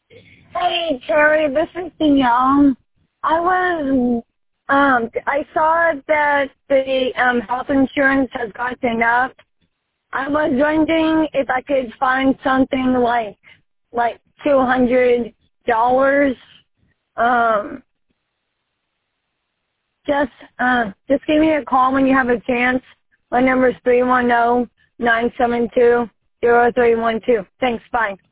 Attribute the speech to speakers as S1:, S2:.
S1: Hey, Terry, this is Danielle. I saw that the health insurance has gotten up. I was wondering if I could find something like $200. Um, just give me a call when you have a chance. My number is 310-972-0312. Thanks, bye.